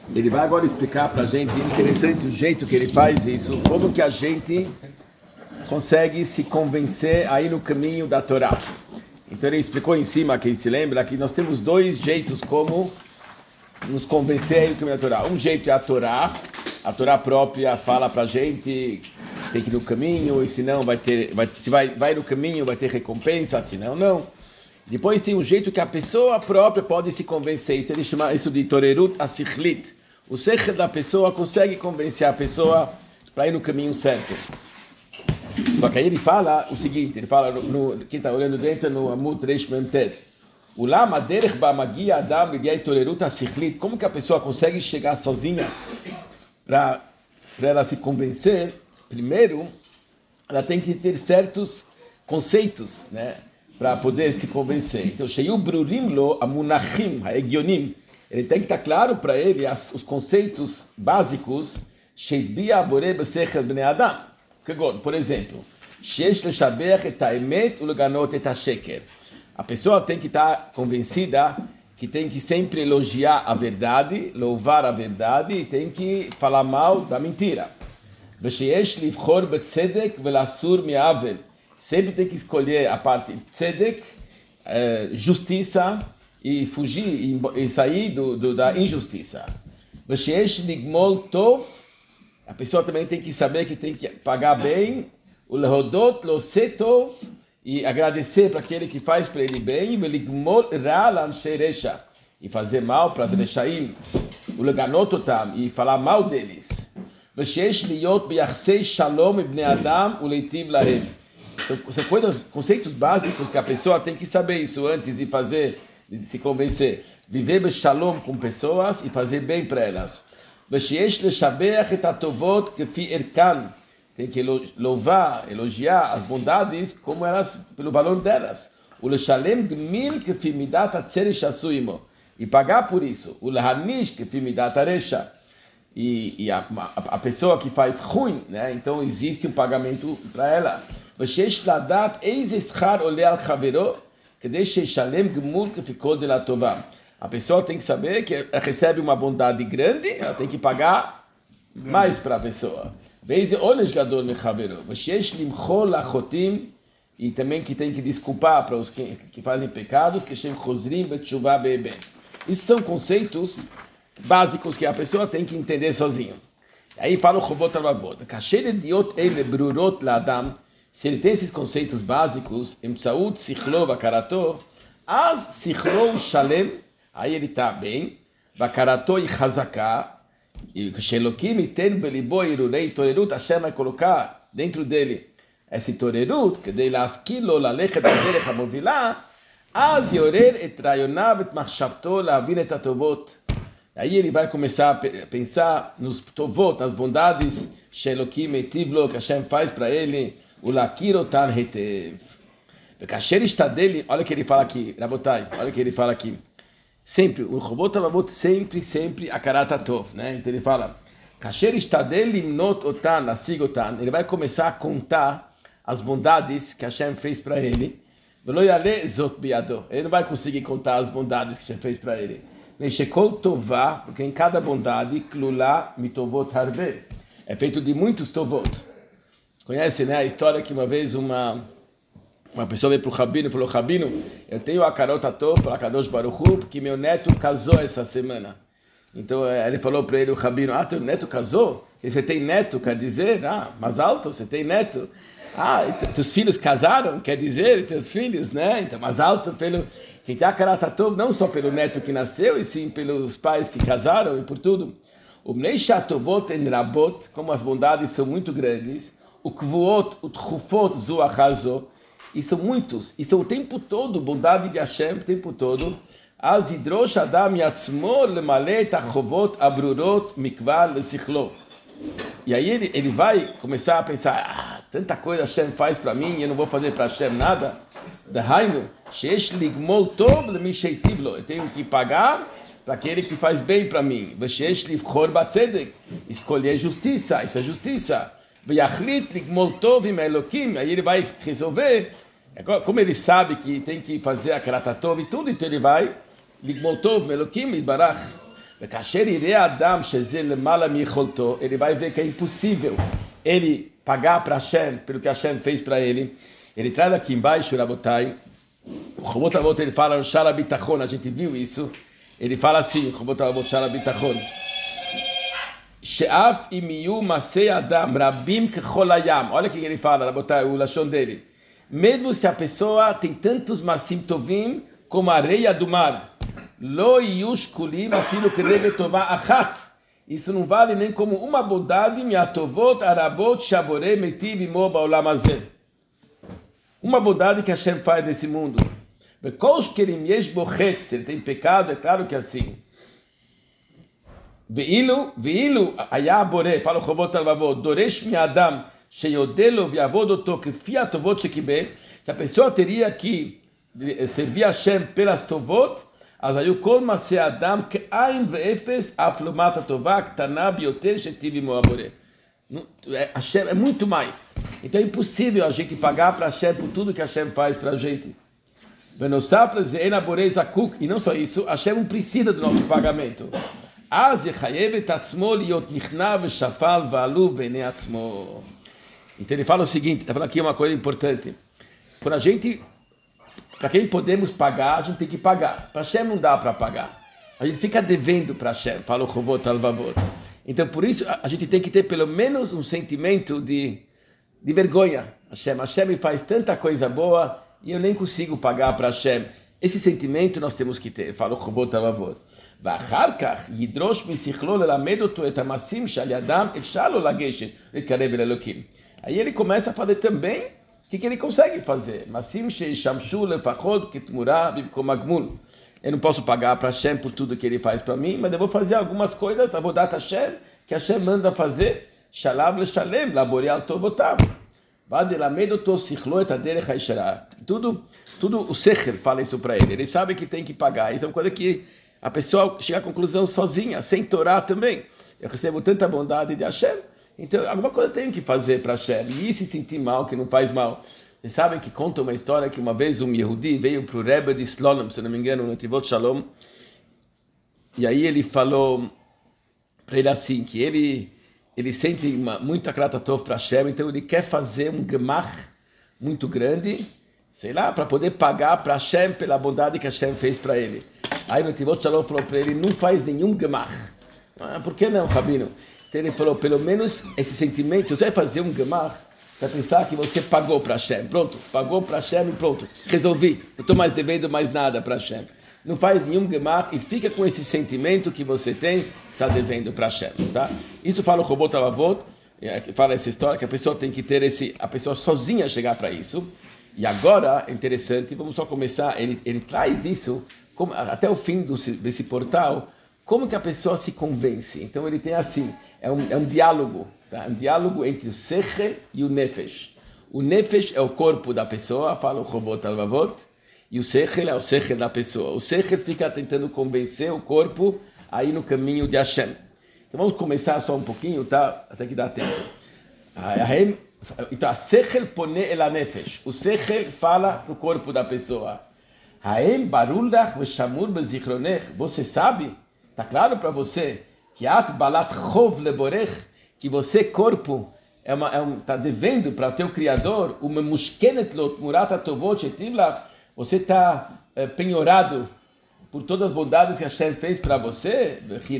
Ele vai agora explicar para a gente, interessante o jeito que ele faz isso, como que a gente consegue se convencer aí no caminho da Torá. Então ele explicou em cima, quem se lembra, que nós temos dois jeitos como nos convencer aí no caminho da Torá. Um jeito é a Torá própria fala para a gente, tem que ir no caminho, e senão se vai no caminho vai ter recompensa, senão não. Depois tem um jeito que a pessoa própria pode se convencer, isso ele chama isso de Torerut Asichlit. O sechel da pessoa consegue convencer a pessoa para ir no caminho certo. Só que aí ele fala o seguinte, ele fala, quem está olhando dentro no Amud Reish Mem Tet, o lama derech ba magia adam ligai Torerut Asichlit, como que a pessoa consegue chegar sozinha para ela se convencer? Primeiro, ela tem que ter certos conceitos, né, para poder se convencer. Então, sheyu brurim lo amunachim haegionim, ele tem que estar claro para ele os conceitos básicos. Sheibia borei b'sechel bnei adam. Por exemplo, shesh leshabeach et haemet uleganot et hasheker. A pessoa tem que estar convencida que tem que sempre elogiar a verdade, louvar a verdade, e tem que falar mal da mentira. V'sheyesh livchor betzedek velasur mi'avel. Sempre tem que escolher a parte tzedek, justiça, e fugir e sair da injustiça. V'sheyesh ligmol tov. A pessoa também tem que saber que tem que pagar bem, o lehodot lo setov, e agradecer para aquele que faz para ele bem, e fazer mal para Dreshaim, o leganototam, e falar mal deles. São coisas, conceitos básicos que a pessoa tem que saber isso antes de fazer, de se convencer. Viver shalom com pessoas e fazer bem para elas. Tem que louvar, elogiar as bondades como elas, pelo valor delas. E pagar por isso. E a pessoa que faz ruim, né? Então existe um pagamento para ela. A pessoa tem que saber que ela recebe uma bondade grande, ela tem que pagar mais para a pessoa. E também que tem que desculpar para os que fazem pecados, que isso são conceitos básicos que a pessoa tem que entender sozinho. Aí fala o Chovot HaLevavot. Se ele tem esses conceitos básicos, aí ele está bem, e Hashem vai colocar dentro dele esse torerut, que dele askilo lalechet b'derech hamovilah, az yorer et rayonav et machshavto lahavin et hatovot. Aí ele vai começar a pensar nos tovot, nas bondades shelokim etiv lo, que Hashem faz para ele, o lakir otan hetev. Kasher está dele, olha o que ele fala aqui, Rabotai, olha o que ele fala aqui. Sempre, o Chovot HaLevavot sempre a karata tov, né? Então ele fala, Kasher ishtadel limnot otan, lasig otan, ele vai começar a contar as bondades que Hashem fez para ele, velo yale zot biado, ele não vai conseguir contar as bondades que Hashem fez para ele. Neshekol tová, porque em cada bondade, klula mitovot harbe, é feito de muitos tovot. Conhece, né, a história que uma vez uma pessoa veio para o Rabino e falou, Rabino, eu tenho a carota tov para Kadosh Baruch Hu, porque meu neto casou essa semana. Então ele falou para ele, o Rabino, teu neto casou? E você tem neto, quer dizer, mais alto, você tem neto. Teus filhos casaram, quer dizer, teus filhos, né? Então, mais alto pelo... Quem tem a carota tov, não só pelo neto que nasceu, e sim pelos pais que casaram e por tudo. O Bnei Shatovot en Rabot, como as bondades são muito grandes, o Kvuot, o Tchufot, Zuachazo, e são muitos, e são o tempo todo, bondade de Hashem, o tempo todo. Az hidrosh adam yatzmo lemalet achovot abrurot mikval lesichlo. E aí ele vai começar a pensar, tanta coisa Hashem faz para mim, eu não vou fazer para Hashem nada. Dahainu, shesh ligmol tov lemi sheitiv lo. Eu tenho que pagar para aquele que faz bem para mim. Shesh livchor batzedek, escolher justiça, isso é justiça. V'yachlit ligmol tov im elokim, aí ele vai resolver, como ele sabe que tem que fazer a karata tov e tudo, então ele vai ligmol tov im elokim e barach. Ele vai ver que é impossível ele pagar para Hashem pelo que Hashem fez para ele. Ele traz aqui embaixo, Rabotai, o Chovot HaLevavot, ele fala no Shara Bitachon, a gente viu isso. Ele fala assim, Chovot HaLevavot, Shara Bitachon. She'af imiyu masei adam rabim kechol hayam. Olha o que ele fala, Rabotai, o lashon dele. Mesmo se a pessoa tem tantos masim tovim como a areia do mar, lo yush kulim afilo kerebe tová achat. Isso não vale nem como uma bondade, miatovot arabot shaborei metiv imo baolam hazeh. Uma bondade que Hashem faz nesse mundo. Se ele tem pecado, é claro que é assim. Ve'ilu haya boré, fala o Chovot HaLevavot, doresh mi'adam sheyodelo vi'avod oto kefi atovot shekibel. Se a pessoa teria que servir a Hashem pelas tovot, אז היו כל מעשי אדם כאין ואפס אף לעומת הטובה הקטנה ביותר שטיב עמו הבורא. Hashem é muito mais. Então é impossível a gente pagar para Hashem por tudo que Hashem faz para a gente. E não só isso, Hashem não precisa do nosso pagamento. Então ele fala o seguinte, está falando aqui uma coisa importante. Quando a gente, para quem podemos pagar, a gente tem que pagar. Para Hashem não dá para pagar. A gente fica devendo para Hashem, fala o Chovot HaLevavot. Então, por isso, a gente tem que ter pelo menos um sentimento de vergonha. Hashem me faz tanta coisa boa e eu nem consigo pagar para Hashem. Esse sentimento nós temos que ter, fala o Chovot HaLevavot. Aí ele começa a fazer também o que ele consegue fazer. Eu não posso pagar para Hashem por tudo que ele faz para mim, mas eu vou fazer algumas coisas, avodat Hashem, que Hashem manda fazer, shalav leshalem, laboreal tovotav. Tudo o Sechel fala isso para ele. Ele sabe que tem que pagar. Isso é uma coisa que a pessoa chega à conclusão sozinha, sem Torá também. Eu recebo tanta bondade de Hashem, então alguma coisa eu tenho que fazer para Hashem. E se sentir mal, que não faz mal. Vocês sabem que conta uma história que uma vez um Yehudi veio para o Rebbe de Slonim, se não me engano, no Tivot Shalom, e aí ele falou para ele assim, que ele sente muita gratatov para Hashem, então ele quer fazer um gemach muito grande, sei lá, para poder pagar para Hashem pela bondade que Hashem fez para ele. Aí no Tivot Shalom falou para ele, não faz nenhum gemach. Por que não, Rabino? Então ele falou, pelo menos esse sentimento, você vai fazer um gemach, para pensar que você pagou para Hashem. Pronto, pagou para Hashem e pronto. Resolvi. Não estou mais devendo mais nada para Hashem. Não faz nenhum gemach e fica com esse sentimento que você tem, que está devendo para Hashem. Tá? Isso fala o Chovot HaLevavot, fala essa história, que a pessoa tem que ter a pessoa sozinha chegar para isso. E agora, é interessante, vamos só começar, ele traz isso, até o fim desse portal, como que a pessoa se convence. Então ele tem assim, é um diálogo. Tá? Um diálogo entre o Sechel e o Nefesh. O Nefesh é o corpo da pessoa, fala o Chovot HaLevavot, e o Sechel é o Sechel da pessoa. O Sechel fica tentando convencer o corpo a ir no caminho de Hashem. Então vamos começar só um pouquinho, tá? Até que dá tempo. Então, a Sechel pone el Nefesh. O Sechel fala para o corpo da pessoa. Haem barulach veshamur bezichronech. Você sabe? Está claro para você que at balat chov leborech, que você, corpo, está devendo para o teu Criador, você está penhorado por todas as bondades que Hashem fez para você.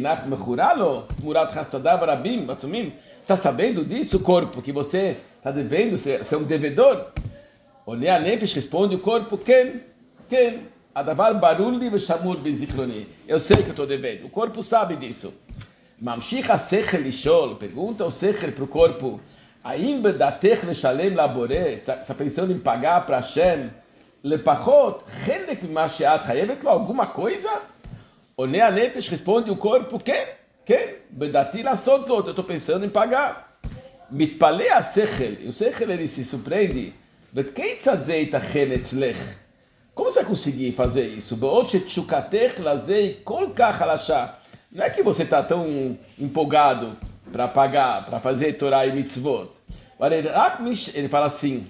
Está sabendo disso, corpo, que você está devendo, você é um devedor? Onea Nefesh responde o corpo, Ken. Adavar barulli veshamur bezichronei. Eu sei que eu estou devendo, o corpo sabe disso. Mamshich ha-sechel lishol, pergunta o sechel para o corpo, aim bedatech leshalem laboré, está pensando em pagar para Hashem, lepachot, chelek mima sheat chayevet lo, alguma coisa? Onea Nefesh responde o corpo, Ken, bedati lasot zot, eu estou pensando em pagar. Mitpalei ha-sechel, e o sechel ele se surpreende, vetkeitzad zeit achen etzlech, como você vai conseguir fazer isso? Beot shetshukatech lazei kol kach halashah. Não é que você está tão empolgado para pagar, para fazer Torá e Mitzvot. Ele fala assim,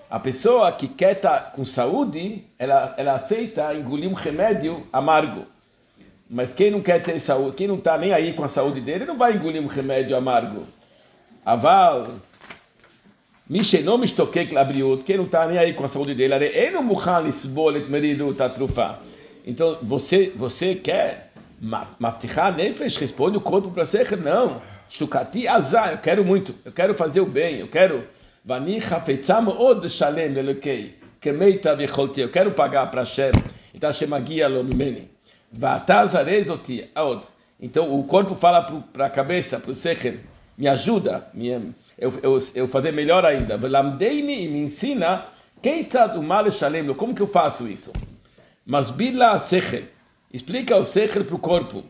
A pessoa que quer estar com saúde, ela aceita engolir um remédio amargo. Mas quem não quer ter saúde, quem não está nem aí com a saúde dele, não vai engolir um remédio amargo. Aval, Mishenom Mishtokek Labriut, quem não está nem aí com a saúde dele, ele não mukhan lisbol et merirut atrufá. Então, você quer maftichar nefesh, responde o corpo para você, não. Shukati azar, eu quero muito, eu quero fazer o bem, eu quero vani chafetzam od shalem lelokei, kemeita vicholti, eu quero pagar para Hashem, então Hashem agia lo mimeni. Vatazarezoti od. Então o corpo fala para a cabeça, para o secher, me ajuda, eu fazer melhor ainda. Velamdeini, e me ensina keitzad umal shalem, como que eu faço isso? Mas bila secher, explica o secher para o corpo.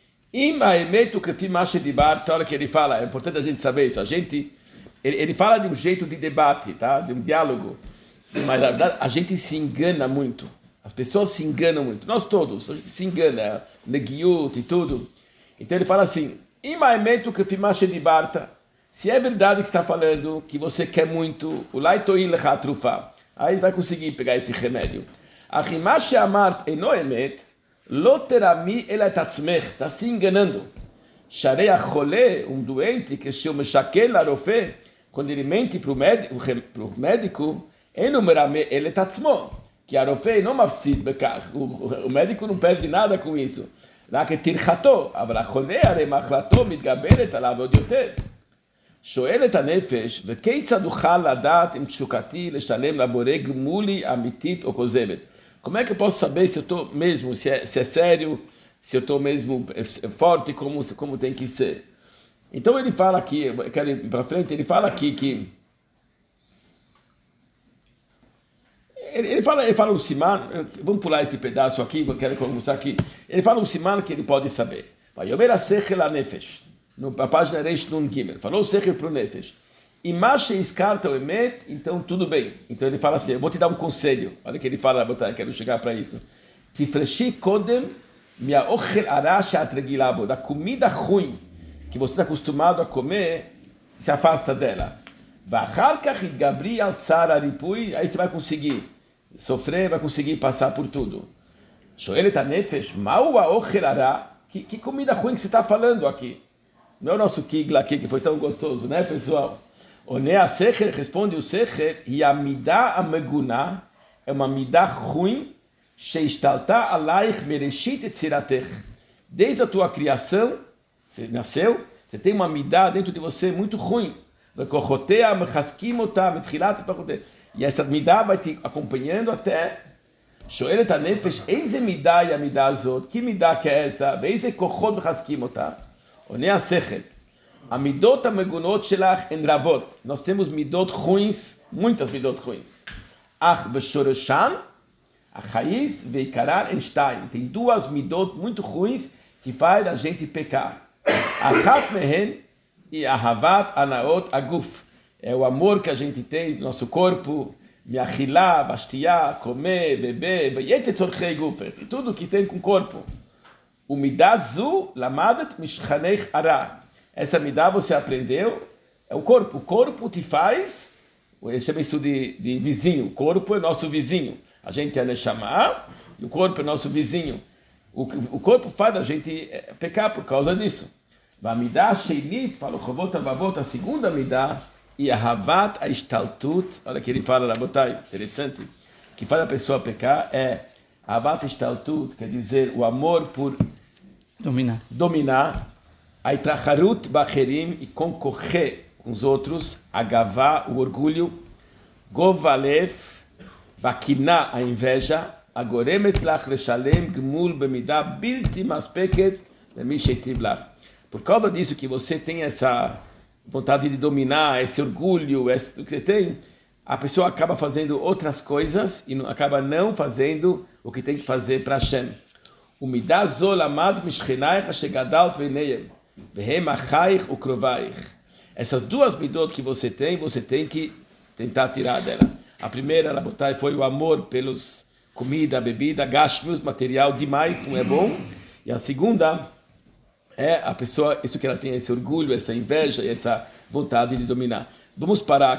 Olha que ele fala, é importante a gente saber isso. Ele fala de um jeito de debate, tá? De um diálogo, mas na verdade a gente se engana muito. As pessoas se enganam muito. Nós todos, a gente se engana, negiut e tudo. Então ele fala assim: se é verdade que está falando que você quer muito, aí vai conseguir pegar esse remédio. Está se enganando. Um doente que se quando ele mente para o médico, ele está que a rofei não mafsid bekach, o médico não perde nada com isso. Lá que tirchato, אבל החולה הרי מחלתו מתגברת עליו עוד יותר. שואלת הנפש, וכיצד אוכל לדעת אם תשוקתי לשלם לבורא גמולי אמיתית או כוזבת? Como é que eu posso saber se eu estou mesmo, se é sério, se eu estou mesmo forte, como tem que ser? Então ele fala aqui, eu quero ir para frente, ele fala aqui que Ele fala um siman, vamos pular esse pedaço aqui, eu quero começar aqui. Ele fala um siman que ele pode saber. Vai yomer a nefesh, na página Reish Nun Gimel. Falou o sechel para o nefesh. E mache escarta o emet, então tudo bem. Então ele fala assim, eu vou te dar um conselho. Olha que ele fala, eu quero chegar para isso. Tifreshi kodem mia ochel arash atregilabo, da comida ruim que você está acostumado a comer, se afasta dela. Aí você vai conseguir sofrer, vai conseguir passar por tudo. Que comida ruim que você está falando aqui? Não é o nosso kigla aqui, que foi tão gostoso, né, pessoal? Responde o secher, e a midá ameguna é uma midá ruim, desde a tua criação, você nasceu, você tem uma midá dentro de você muito ruim. E essa midá vai te acompanhando até. שואלת הנפש, איזה מידה היא המידה הזאת? כי מידה כעשה, ואיזה כוחות מחזקים אותה? עונה השכל. המידות המגונות שלך הן רבות. Nós temos midot ruins, muitas midot ruins. אך בשורשן, החייס ועיקרן הן שתיים. Tem duas midot muito ruins que faz a gente pecar. אחת מהן e ahavat anaot aguf, é o amor que a gente tem no nosso corpo, miachilá, bastiá, comer, beber, veyete tzorchei gufer, e tudo que tem com o corpo. O midá zu lamadet mishchanech ara. Essa midá você aprendeu, é o corpo te faz, ele chama isso de vizinho, o corpo é nosso vizinho. A gente é neshama, e o corpo é nosso vizinho. O corpo faz a gente pecar por causa disso. A midá sheinit, fala o Chovot HaLevavot, a segunda midá, e a havat a ishtaltut, olha que ele fala, Rabotai, interessante, que faz a pessoa pecar, é havat ishtaltut, quer dizer, o amor por dominar, a itracharut bacherim, e concorrer com os outros, a gavá, o orgulho, govalev, vakiná, a inveja, a goremet lach leshalem gmul bemidá bilti maspeket, lemim sheitiv lach. Por causa disso que você tem essa vontade de dominar, esse orgulho, que você tem, a pessoa acaba fazendo outras coisas e acaba não fazendo o que tem que fazer para Hashem. O midah zol amad mishchenaich shegadal peineim, vehem achaich ukrovaich. Essas duas midot que você tem que tentar tirar dela. A primeira, Rabotai, foi o amor pelos comida, bebida, gashmius, material demais, não é bom. E a segunda é a pessoa, isso que ela tem, esse orgulho, essa inveja e essa vontade de dominar. Vamos parar aqui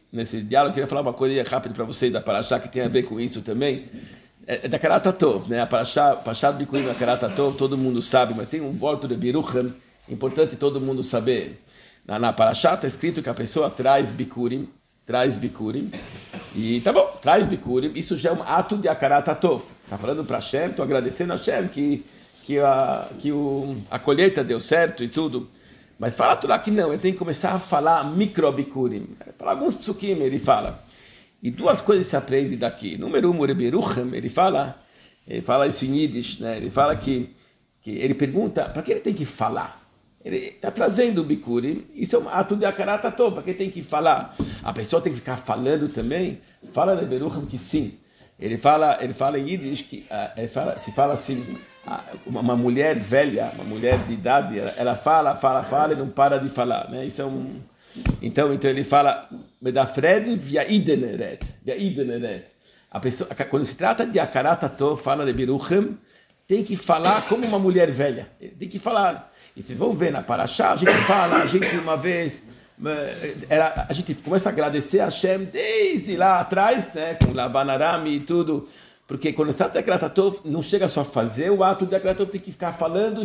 nesse diálogo, eu queria falar uma coisa rápida para vocês da Parashá, que tem a ver com isso também. É da Karat HaTov, né? A Parashá do Bikurim, a Karat HaTov, todo mundo sabe, mas tem um voto de Birucham, importante todo mundo saber. Na Parashá está escrito que a pessoa traz Bikurim, e tá bom, traz Bikurim, isso já é um ato de Karat HaTov. Está falando para Hashem, estou agradecendo a Hashem que a colheita deu certo e tudo. Mas fala tudo aqui não, eu tenho que começar a falar micro-Bikurim. Para alguns psukim ele fala. E duas coisas se aprende daqui. Número um, o Rebbe Yerucham, ele fala isso em Yiddish, né? Ele fala que ele pergunta, para que ele tem que falar? Ele está trazendo o Bikurim, isso é um ato de Karat HaTov, para que ele tem que falar? A pessoa tem que ficar falando também? Fala Rebbe Yerucham que sim. Ele fala em Yiddish que se fala assim, uma mulher velha, uma mulher de idade, ela fala e não para de falar, né? Isso é então ele fala medafreden via ideneret. A pessoa, quando se trata de Karat HaTov, fala de Birucham, tem que falar como uma mulher velha. Tem que falar. E vocês vão ver na Parashá, a gente uma vez a gente começa a agradecer a Hashem desde lá atrás, né, com Lavan Aram e tudo, porque quando se trata de Karat HaTov, não chega só a fazer o ato de Karat HaTov, tem que ficar falando.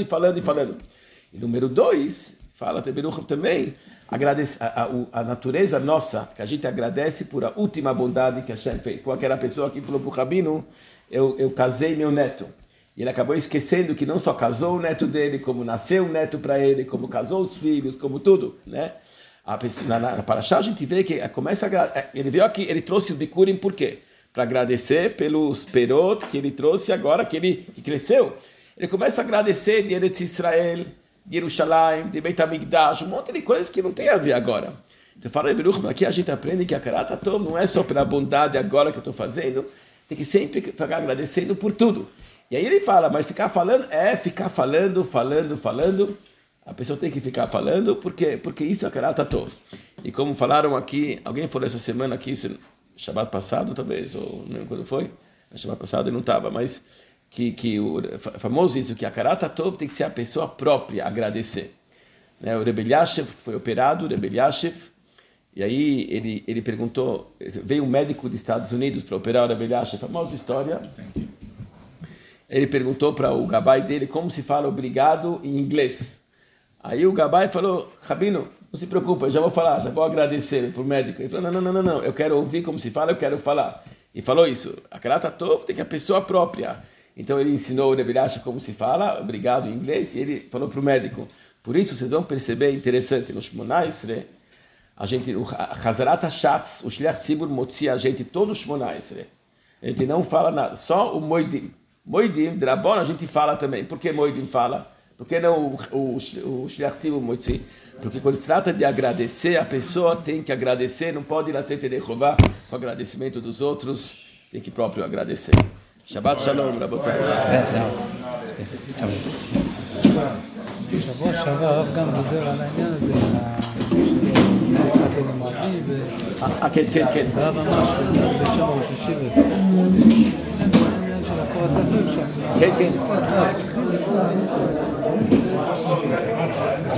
E número 2, fala Birucham também, a natureza nossa, que a gente agradece por a última bondade que Hashem fez. Com aquela pessoa que falou para o Rabino, eu casei meu neto. E ele acabou esquecendo que não só casou o neto dele, como nasceu um neto para ele, como casou os filhos, como tudo, né? Na Parashá a gente vê que ele veio aqui, ele trouxe o Bikurim por quê? Para agradecer pelos perot que ele trouxe agora, que cresceu. Ele começa a agradecer de Eretz Israel, de Yerushalayim, de Beit HaMikdash, um monte de coisas que não tem a ver agora. Então fala Birucham, aqui a gente aprende que a Karat HaTov não é só pela bondade agora que eu estou fazendo, tem que sempre ficar agradecendo por tudo. E aí ele fala, mas ficar falando ficar falando. A pessoa tem que ficar falando, porque isso é Karat HaTov. E como falaram aqui, alguém falou essa semana aqui, Shabbat passado talvez, ou não lembro quando foi, Shabbat passado ele não estava, mas que o famoso isso, que a Karat HaTov tem que ser a pessoa própria a agradecer. Né? O Rebbe Elyashev foi operado, o Rebbe Elyashev, e aí ele perguntou, veio um médico dos Estados Unidos para operar o Rebbe Elyashev, famosa história. Ele perguntou para o gabai dele como se fala obrigado em inglês. Aí o gabai falou, Rabino, não se preocupa, eu já vou agradecer para o médico. Ele falou, não, eu quero ouvir como se fala, eu quero falar. E falou isso, a Karat HaTov tem que a pessoa própria. Então ele ensinou o Rebbe Elyashev como se fala, obrigado em inglês, e ele falou para o médico. Por isso vocês vão perceber, interessante, no Shmona Esrei, o Hazarat HaShatz, o Shliach Tzibur motzi a gente todo o Shmona Esrei. A gente não fala nada, só o Moedim. Moedim, Drabon, a gente fala também. Por que Moedim fala? Por que não o Shliach Tzibur motzi? Porque quando se trata de agradecer, a pessoa tem que agradecer, não pode ir a Tzedekhová com o agradecimento dos outros, tem que próprio agradecer. Shabbat Shalom, Rabotai. שבוע שעבר הרב גם דיבר על העניין הזה, כן. זה הרב ממש, בשם ראש ישיבה. העניין של הקורס הטוב שם. כן.